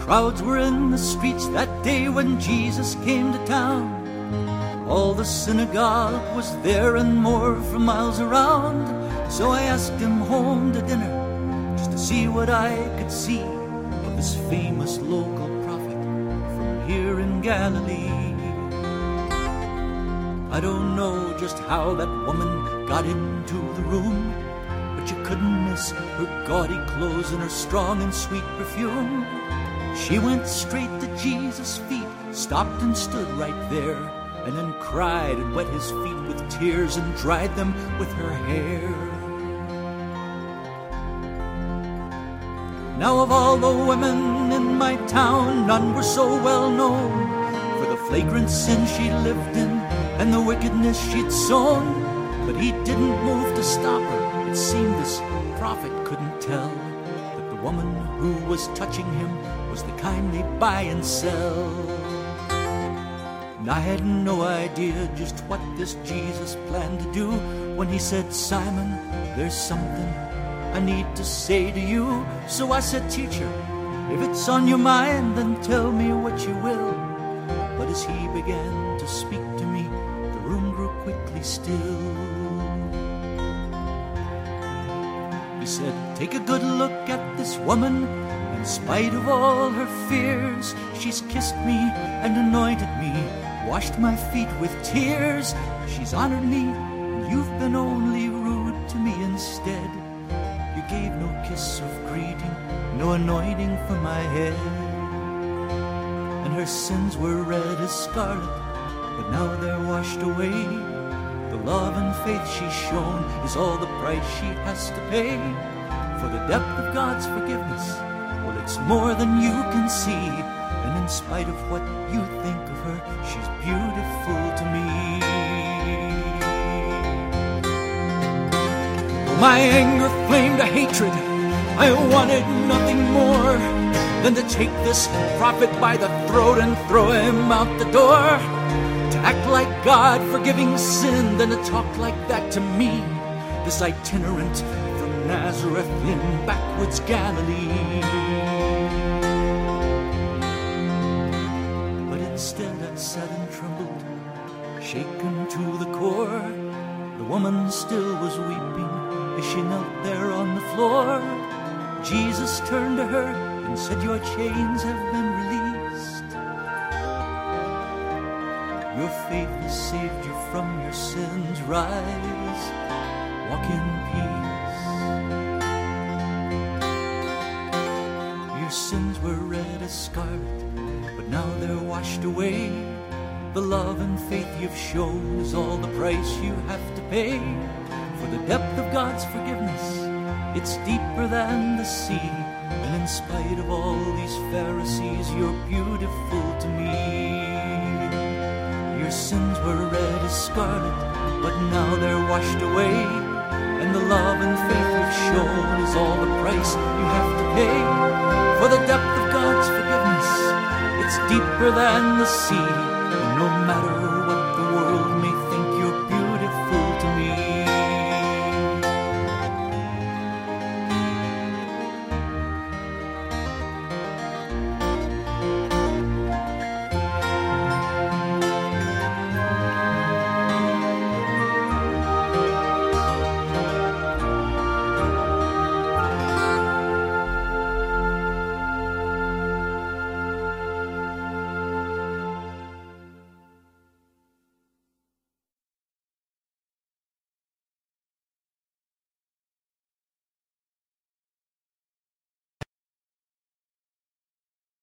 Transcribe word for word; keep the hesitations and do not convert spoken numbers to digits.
Crowds were in the streets that day when Jesus came to town. All the synagogue was there and more for miles around. So I asked him home to dinner just to see what I could see of this famous local prophet from here in Galilee. I don't know just how that woman got into the room, but you couldn't miss her gaudy clothes and her strong and sweet perfume. She went straight to Jesus' feet, stopped and stood right there, and then cried and wet his feet with tears and dried them with her hair. Now of all the women in my town, none were so well known for the flagrant sin she lived in and the wickedness she'd sown. But he didn't move to stop her. It seemed this prophet couldn't tell that the woman who was touching him was the kind they buy and sell. And I had no idea just what this Jesus planned to do when he said, "Simon, there's something I need to say to you." So I said, "Teacher, if it's on your mind, then tell me what you will." But as he began to speak to me, the room grew quickly still. He said, "Take a good look at this woman. In spite of all her fears, she's kissed me and anointed me, washed my feet with tears. She's honored me, and you've been only rude to me instead. You gave no kiss of greeting, no anointing for my head. And her sins were red as scarlet, but now they're washed away. The love and faith she's shown is all the price she has to pay. For the depth of God's forgiveness, well, it's more than you can see. And in spite of what you think of her, she's beautiful to me." My anger flamed to hatred. I wanted nothing more than to take this prophet by the throat and throw him out the door. To act like God forgiving sin, then to talk like that to me, this itinerant from Nazareth in backwoods Galilee. But instead I sat and trembled, shaken to the core. The woman still was weeping as she knelt there on the floor. Jesus turned to her and said, "Your chains have been released. Your faith has saved you from your sins. Rise, walk in peace. Your sins were red as scarlet, but now they're washed away. The love and faith you've shown is all the price you have to pay. For the depth of God's forgiveness, it's deeper than the sea. And in spite of all these Pharisees, you're beautiful to me. Your sins were red as scarlet, but now they're washed away. And the love and faith you've shown is all the price you have to pay. For the depth of God's forgiveness, it's deeper than the sea. And no matter